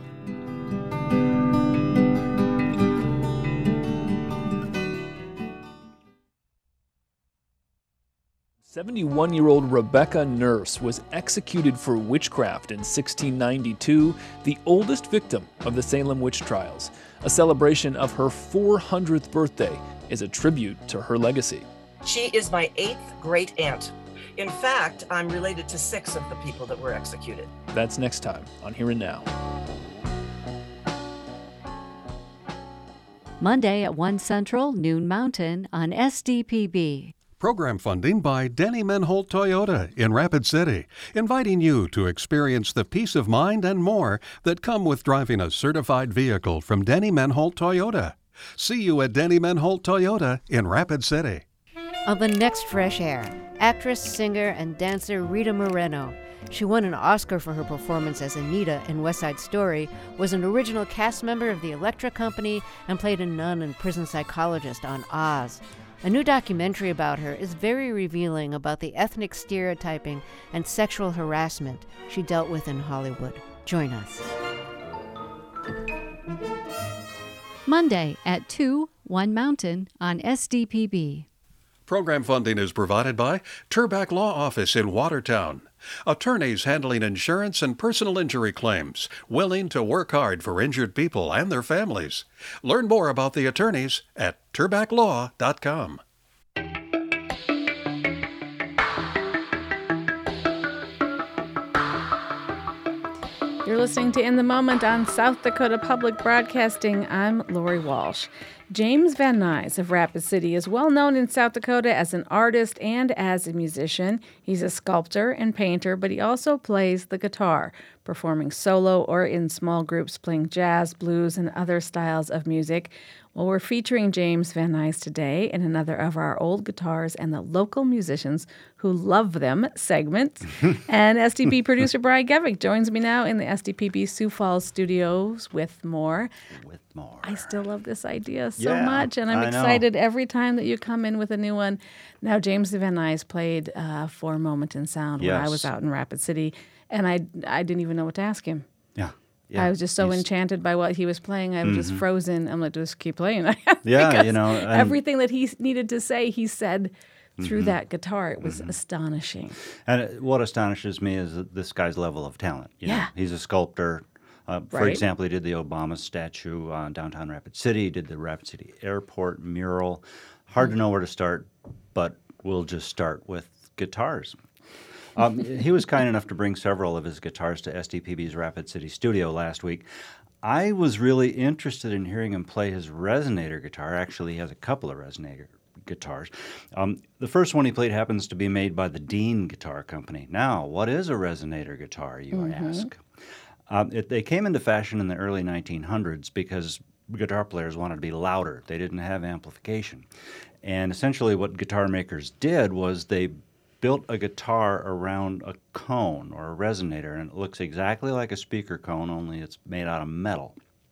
seventy-one-year-old Rebecca Nurse was executed for witchcraft in sixteen ninety-two, the oldest victim of the Salem witch trials. A celebration of her four hundredth birthday is a tribute to her legacy. She is my eighth great aunt. In fact, I'm related to six of the people that were executed. That's next time on Here and Now. Monday at one Central, noon Mountain on S D P B. Program funding by Denny Menholt Toyota in Rapid City, inviting you to experience the peace of mind and more that come with driving a certified vehicle from Denny Menholt Toyota. See you at Denny Menholt Toyota in Rapid City. On the next Fresh Air, actress, singer, and dancer Rita Moreno. She won an Oscar for her performance as Anita in West Side Story, was an original cast member of the Elektra Company, and played a nun and prison psychologist on Oz. A new documentary about her is very revealing about the ethnic stereotyping and sexual harassment she dealt with in Hollywood. Join us. Monday at two, one Mountain on S D P B. Program funding is provided by Turbach Law Office in Watertown. Attorneys handling insurance and personal injury claims, willing to work hard for injured people and their families. Learn more about the attorneys at turbach law dot com. You're listening to In the Moment on South Dakota Public Broadcasting. I'm Lori Walsh. James Van Nuys of Rapid City is well known in South Dakota as an artist and as a musician. He's a sculptor and painter, but he also plays the guitar, performing solo or in small groups playing jazz, blues, and other styles of music. Well, we're featuring James Van Nuys today in another of our old guitars and the local musicians who love them segment. And S D P producer Brian Gevick joins me now in the S D P B Sioux Falls studios with more. With more. I still love this idea so Yeah, much, and I'm I excited know. every time that you come in with a new one. Now, James Van Nuys played uh, for Moment in Sound when I Yes. was out in Rapid City, and I, I didn't even know what to ask him. Yeah. Yeah. I was just so He's- enchanted by what he was playing. I was just Mhm. frozen. I'm like, just keep playing. Yeah, Because you know, and- everything that he needed to say, he said through Mhm. that guitar. It was astonishing. And it- what astonishes me is that this guy's level of talent. You know, Yeah. he's a sculptor. Uh, for Right. example, he did the Obama statue on downtown Rapid City. He did the Rapid City Airport mural. Hard to know where to start, but we'll just start with guitars. Um, he was kind enough to bring several of his guitars to S D P B's Rapid City studio last week. I was really interested in hearing him play his resonator guitar. Actually, he has a couple of resonator guitars. Um, the first one he played happens to be made by the Dean Guitar Company. Now, what is a resonator guitar, you Mhm. ask? Um, it, they came into fashion in the early nineteen hundreds because guitar players wanted to be louder. They didn't have amplification. And essentially what guitar makers did was they built a guitar around a cone or a resonator, and it looks exactly like a speaker cone, only it's made out of metal.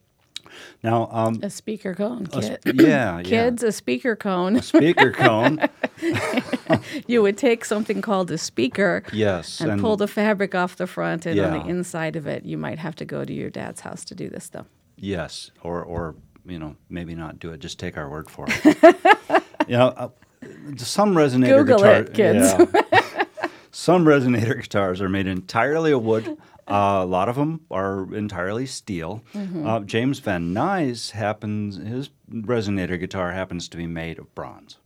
Now, um, a speaker cone, a kid. sp- yeah, Kids, yeah. a speaker cone. A speaker cone. You would take something called a speaker Yes, and, and- pull the fabric off the front, and on Yeah. the inside of it, you might have to go to your dad's house to do this, though. Yes, or or you know maybe not do it. Just take our word for it. you know, uh, some resonator Google guitar, it, kids. yeah. Some resonator guitars are made entirely of wood. Uh, a lot of them are entirely steel. Mhm. Uh, James Van Nuys happens his resonator guitar happens to be made of bronze.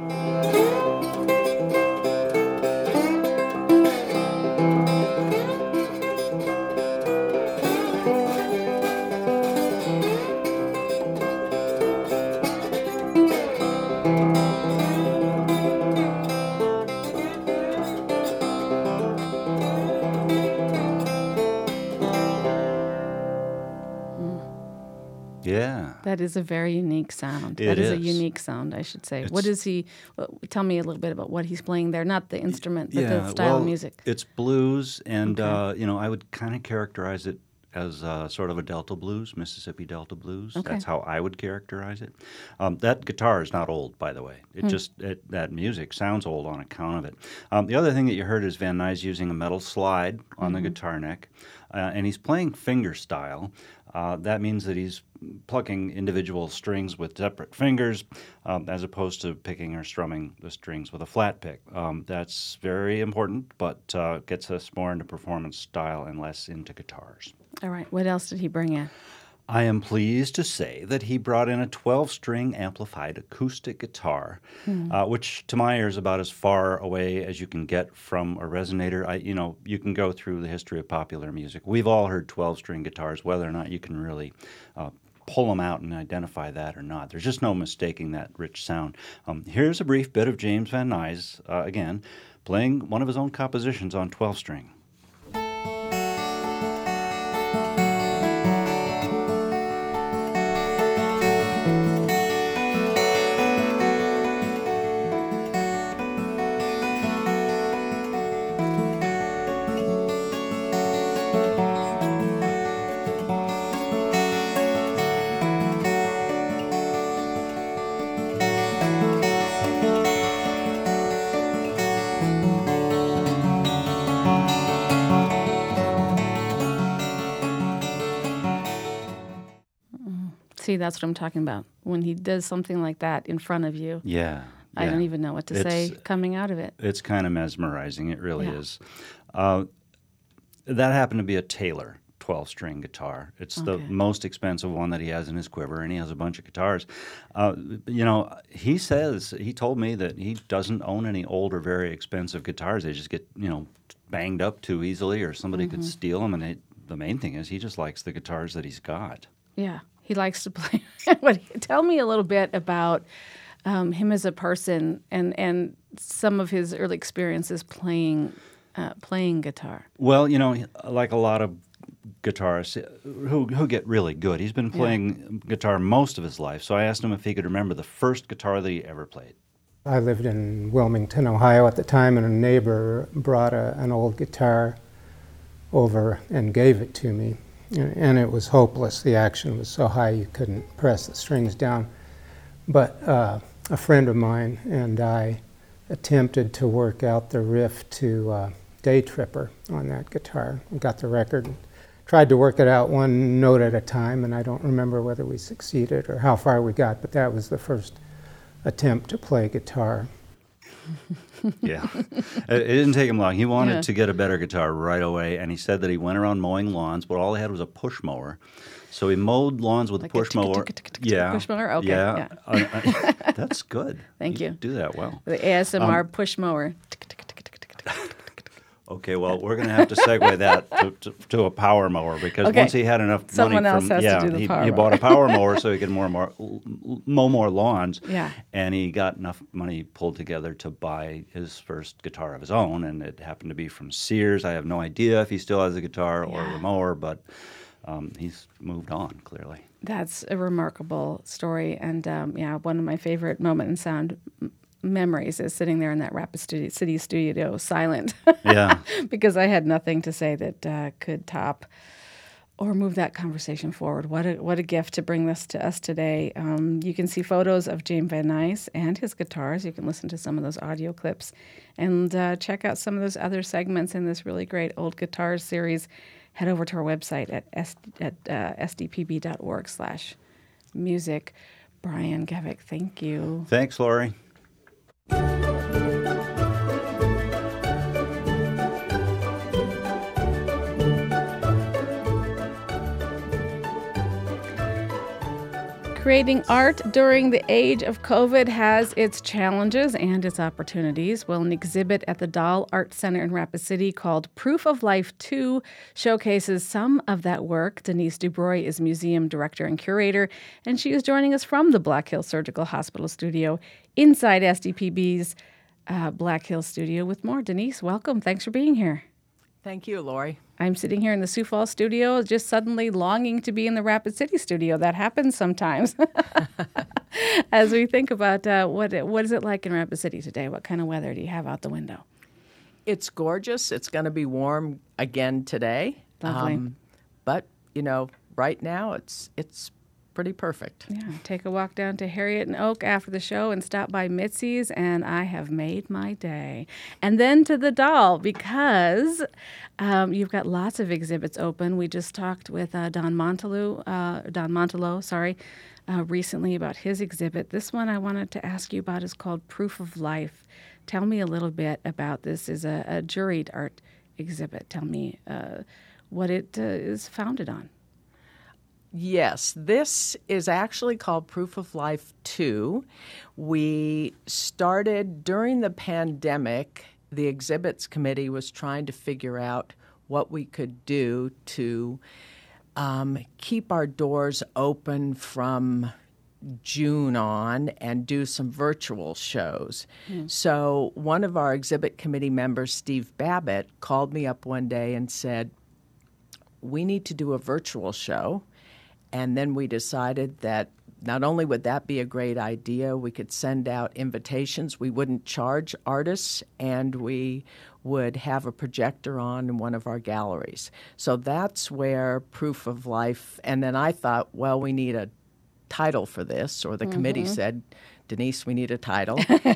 Yeah. That is a very unique sound. It that is, a is. unique sound, I should say. What It's- is he? uh, Tell me a little bit about what he's playing there. Not the instrument, but yeah, the style well, of music. It's blues, and Okay. uh, you know, I would kind of characterize it as uh, sort of a Delta blues, Mississippi Delta blues. Okay. That's how I would characterize it. Um, that guitar is not old, by the way. It Hmm. just it, that music sounds old on account of it. Um, the other thing that you heard is Van Nuys using a metal slide on the Mhm. guitar neck, uh, and he's playing finger style. Uh, that means that he's plucking individual strings with separate fingers, um, as opposed to picking or strumming the strings with a flat pick. Um, that's very important, but uh, gets us more into performance style and less into guitars. All right. What else did he bring in? I am pleased to say that he brought in a twelve-string amplified acoustic guitar, Hmm. uh, which to my ear is about as far away as you can get from a resonator. I, you know, you can go through the history of popular music. We've all heard twelve-string guitars, whether or not you can really uh, pull them out and identify that or not. There's just no mistaking that rich sound. Um, here's a brief bit of James Van Nuys, uh, again, playing one of his own compositions on twelve-string. See, that's what I'm talking about. When he does something like that in front of you, Yeah. I yeah. don't even know what to say It's- coming out of it. It's kind of mesmerizing. It really Yeah. is. Uh, that happened to be a Taylor twelve-string guitar. It's the Okay. most expensive one that he has in his quiver, and he has a bunch of guitars. Uh, you know, he says, he told me that he doesn't own any old or very expensive guitars. They just get, you know, banged up too easily, or somebody could Mhm. steal them. And they, the main thing is he just likes the guitars that he's got. Yeah, he likes to play. What- Tell me a little bit about um, him as a person and and some of his early experiences playing uh, playing guitar. Well, you know, like a lot of guitarists who who get really good, he's been playing guitar most of his life. So I asked him if he could remember the first guitar that he ever played. I lived in Wilmington, Ohio at the time, and a neighbor brought a, an old guitar over and gave it to me. And, and it was hopeless. The action was so high you couldn't press the strings down. But uh, a friend of mine and I attempted to work out the riff to uh, Day Tripper on that guitar. We got the record and tried to work it out one note at a time, and I don't remember whether we succeeded or how far we got, but that was the first attempt to play guitar. Yeah. It it didn't take him long. He wanted Yeah. to get a better guitar right away, and he said that he went around mowing lawns, but all he had was a push mower. So he mowed lawns with Like a a push mower. Yeah. push mower? Okay, Yeah. yeah. Uh, uh, that's good. Thank you. Do that well. The A S M R Um, push mower. Okay, well, we're going to have to segue that to, to, to a power mower because Okay. once he had enough Someone money else from has to yeah, do the he, power he mower. bought a power mower so he could more, more mow more lawns. Yeah. And he got enough money pulled together to buy his first guitar of his own, and it happened to be from Sears. I have no idea if he still has the guitar or the mower, but um, he's moved on clearly. That's a remarkable story, and um, yeah, one of my favorite Moment in Sound m- memories is sitting there in that Rapid studio, City studio, silent. Yeah. Because I had nothing to say that uh, could top or move that conversation forward. What a what a gift to bring this to us today. Um, you can see photos of James Van Nuys and his guitars. You can listen to some of those audio clips and uh, check out some of those other segments in this really great Old Guitars series. Head over to our website at, S, at uh, s d p b dot org slash music. Brian Gevick, thank you. Thanks, Lori. Creating art during the age of COVID has its challenges and its opportunities. Well, an exhibit at the Dahl Art Center in Rapid City called Proof of Life two showcases some of that work. Denise DuBroy is museum director and curator, and she is joining us from the Black Hills Surgical Hospital studio inside S D P B's uh, Black Hills studio with more. Denise, welcome. Thanks for being here. Thank you, Lori. I'm sitting here in the Sioux Falls studio, just suddenly longing to be in the Rapid City studio. That happens sometimes. As we think about uh, what it, what is it like in Rapid City today? What kind of weather do you have out the window? It's gorgeous. It's going to be warm again today. Lovely. Um, but, you know, right now it's it's pretty perfect. Yeah, take a walk down to Harriet and Oak after the show and stop by Mitzi's, and I have made my day. And then to the Dahl, because um, you've got lots of exhibits open. We just talked with uh, Don Montelou, uh, Don Montelot, sorry, uh, recently about his exhibit. This one I wanted to ask you about is called Proof of Life. Tell me a little bit about this. Is a, a juried art exhibit. Tell me uh, what it uh, is founded on. Yes, this is actually called Proof of Life two. We started during the pandemic. The exhibits committee was trying to figure out what we could do to um, keep our doors open from June on and do some virtual shows. Mm. So one of our exhibit committee members, Steve Babbitt, called me up one day and said, we need to do a virtual show. And then we decided that not only would that be a great idea, we could send out invitations. We wouldn't charge artists, and we would have a projector on in one of our galleries. So that's where Proof of Life, and then I thought, well, we need a title for this, or the mm-hmm. committee said, Denise, we need a title.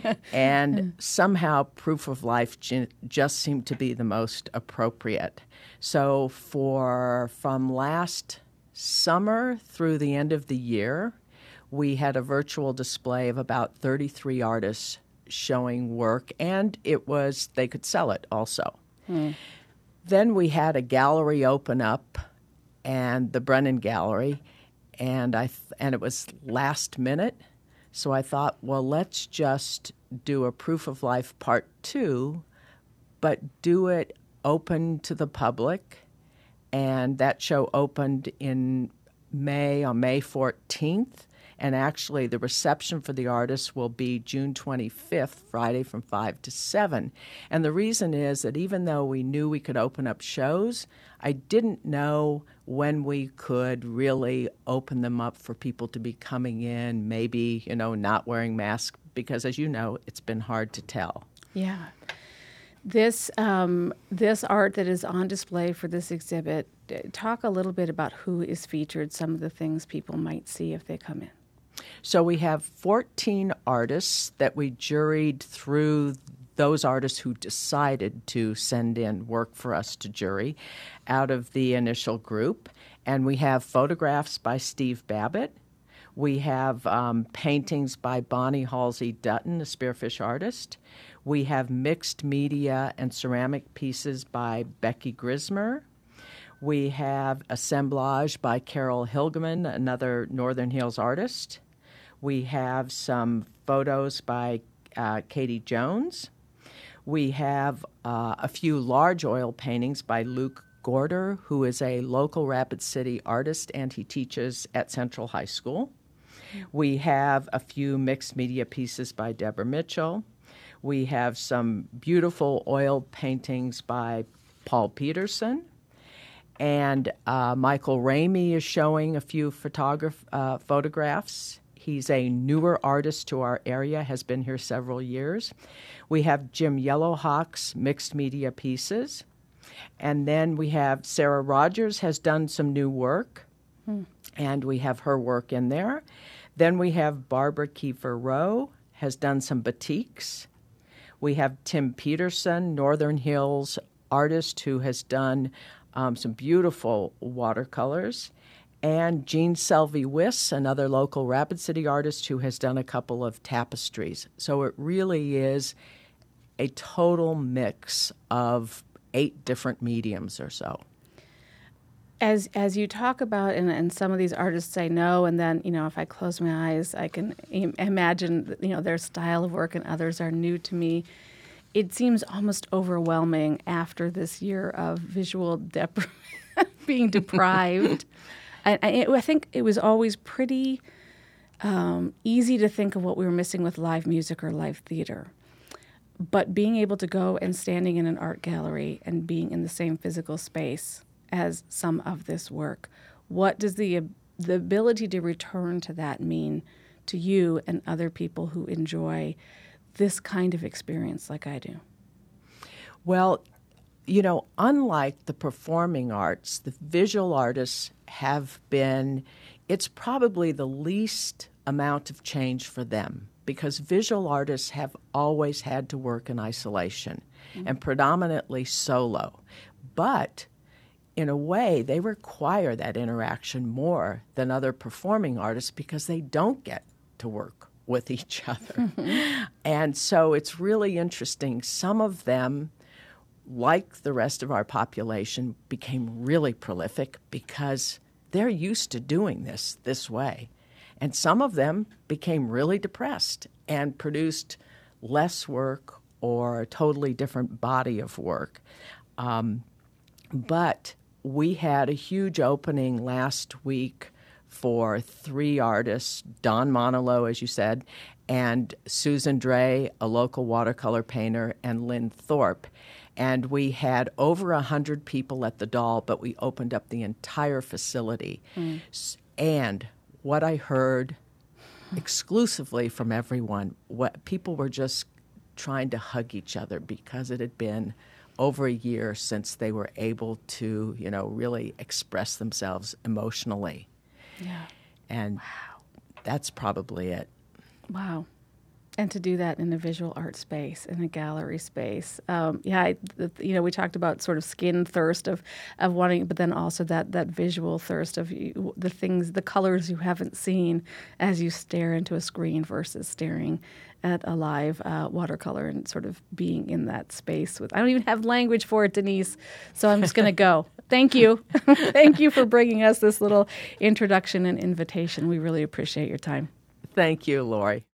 And somehow Proof of Life j- just seemed to be the most appropriate. So for from last summer through the end of the year, we had a virtual display of about thirty-three artists showing work, and it was they could sell it also. Hmm. Then we had a gallery open up, and the Brennan Gallery, and I th- and it was last minute, so I thought, well, let's just do a Proof of Life Part Two, but do it open to the public. And that show opened in May, on May fourteenth. And actually, the reception for the artists will be June twenty-fifth, Friday from five to seven. And the reason is that even though we knew we could open up shows, I didn't know when we could really open them up for people to be coming in, maybe, you know, not wearing masks, because as you know, it's been hard to tell. Yeah. This um, this art that is on display for this exhibit, talk a little bit about who is featured, some of the things people might see if they come in. So we have fourteen artists that we juried through those artists who decided to send in work for us to jury out of the initial group. And we have photographs by Steve Babbitt. We have um, paintings by Bonnie Halsey Dutton, a spearfish artist. We have mixed media and ceramic pieces by Becky Grismer. We have assemblage by Carol Hilgeman, another Northern Hills artist. We have some photos by uh, Katie Jones. We have uh, a few large oil paintings by Luke Gorder, who is a local Rapid City artist, and he teaches at Central High School. We have a few mixed media pieces by Deborah Mitchell. We have some beautiful oil paintings by Paul Peterson. And uh, Michael Ramey is showing a few photograph- uh, photographs. He's a newer artist to our area, has been here several years. We have Jim Yellowhawk's mixed media pieces. And then we have Sarah Rogers has done some new work, Hmm. and we have her work in there. Then we have Barbara Kiefer Rowe has done some batiks. We have Tim Peterson, Northern Hills artist, who has done um, some beautiful watercolors. And Jean Selvey Wiss, another local Rapid City artist, who has done a couple of tapestries. So it really is a total mix of eight different mediums or so. As as you talk about, and, and some of these artists I know, and then, you know, if I close my eyes, I can im- imagine, you know, their style of work, and others are new to me. It seems almost overwhelming after this year of visual dep- being deprived. I, I, I think it was always pretty um, easy to think of what we were missing with live music or live theater. But being able to go and standing in an art gallery and being in the same physical space as some of this work, what does the the ability to return to that mean to you and other people who enjoy this kind of experience like I do? Well, you know, unlike the performing arts, the visual artists have been, it's probably the least amount of change for them, because visual artists have always had to work in isolation mm-hmm. and predominantly solo. But in a way, they require that interaction more than other performing artists because they don't get to work with each other. Mm-hmm. And so it's really interesting. Some of them, like the rest of our population, became really prolific because they're used to doing this this way. And some of them became really depressed and produced less work or a totally different body of work. Um, but we had a huge opening last week for three artists, Don Monolo, as you said, and Susan Dre, a local watercolor painter, and Lynn Thorpe. And we had over one hundred people at the Doll, but we opened up the entire facility. Mm. And what I heard exclusively from everyone, what people were just trying to hug each other because it had been over a year since they were able to, you know, really express themselves emotionally. Yeah. And wow. That's probably it. Wow. And to do that in a visual art space, in a gallery space. Um, yeah, I, the, you know, we talked about sort of skin thirst of, of wanting, but then also that, that visual thirst of you, the things, the colors you haven't seen as you stare into a screen versus staring at a live uh, watercolor and sort of being in that space with, I don't even have language for it, Denise, so I'm just going to go. Thank you. Thank you for bringing us this little introduction and invitation. We really appreciate your time. Thank you, Lori.